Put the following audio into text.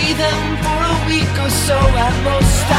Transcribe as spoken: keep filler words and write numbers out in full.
see them for a week or so at most.